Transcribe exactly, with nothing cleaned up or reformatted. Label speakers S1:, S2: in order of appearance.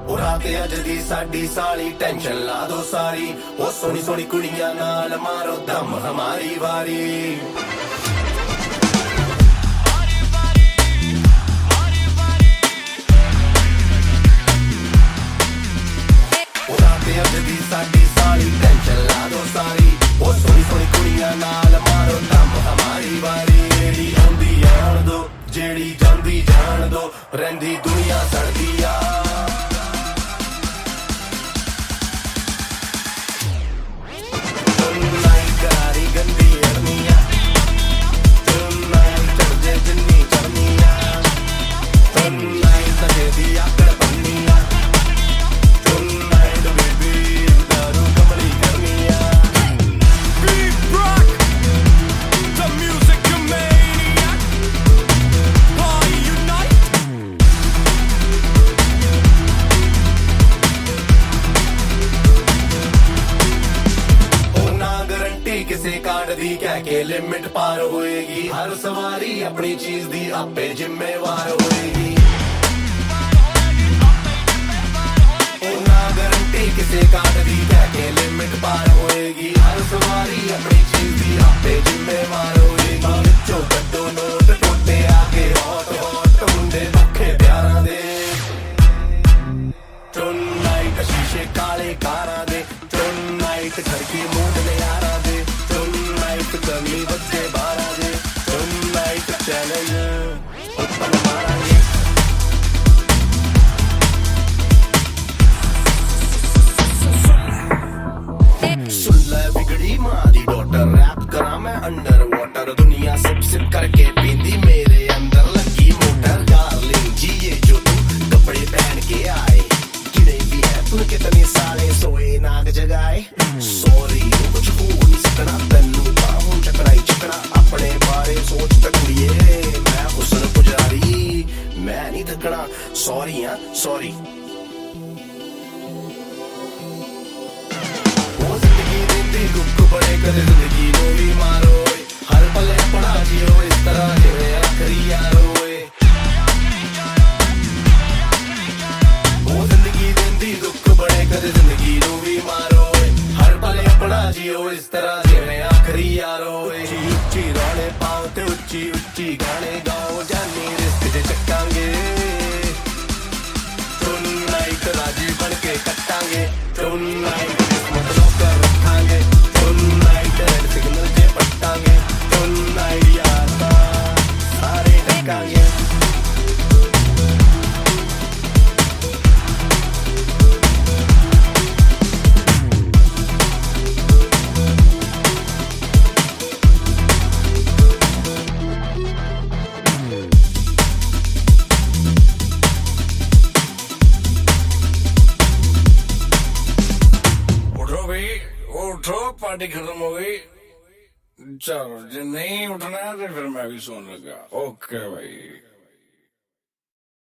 S1: रात अज दी साडी साली टेंशन ला दो सारी ओ सोनी सोनी कुड़ियां नाल मारो दम हमारी वारी रात अज दी साडी साली टेंशन ला दो सारी ओ सोनी सोनी कुड़ियां नाल मारो दम हमारी वारी जेड़ी आंदी आण दो जेड़ी जांदी जान दो रहिंदी दुनिया सड़दी आ किसे कार्ड दी कह के लिमिट पार होएगी हर सवारी अपनी चीज दी आपे जिम्मेवार होएगी ना गारंटी किसे कार्ड दी कह के लिमिट पार होएगी हर सवारी अपनी चीज दी आपे जिम्मेवार होएगी विचों कड्डो नोट टोटे आगे हॉट हॉट मुंडे दुखे प्यारां दे टुनाइट शीशे काले कारां दे टुनाइट खड़की मूड ने यारां दे कमी बच्चे बारह दे टुनाइट चैलेंज ओपन मारांगे सुन ले बिगड़ी मां दी डॉटर रैप करा मैं अंडर वाटर दुनिया सिप सिप करके पींदी मेरे अंदर लगी मोटर डार्लिंग जी ये जो तू कपड़े पहन के आए किड़े भी है तू कितने साले सोए नाग जगाए सॉरी कुछ हो नहीं सकना तन्नू अपने बारे सोच तकड़िए मैं हुस्न पुजारी मैं नहीं थकना सॉरी हाँ सॉरी वो जिंदगी देती दुख बड़े कदे जिंदगी नो भी मारो हर पले पड़ा जियो इस तरह जिवे आखिरी यारो वो जिंदगी देती दुख बड़े कदे जिंदगी नो भी मारो हर पले पड़ा जियो इस तरह जिवे आखिरी यारो उच्ची गाने पाओ ते उच्ची उच्ची गाने गाओ जानी रिस्क जे चक्कांगे टुनाइट राजी बन के कट्टांगे टुनाइट किस्मत नौकर रखांगे टुनाइट रेड सिग्नल जे पट्टांगे टुनाइट यार सारे ढकांगे पार्टी खत्म हो गई चलो जो नहीं उठना है तो फिर मैं भी सोने लगा ओके भाई।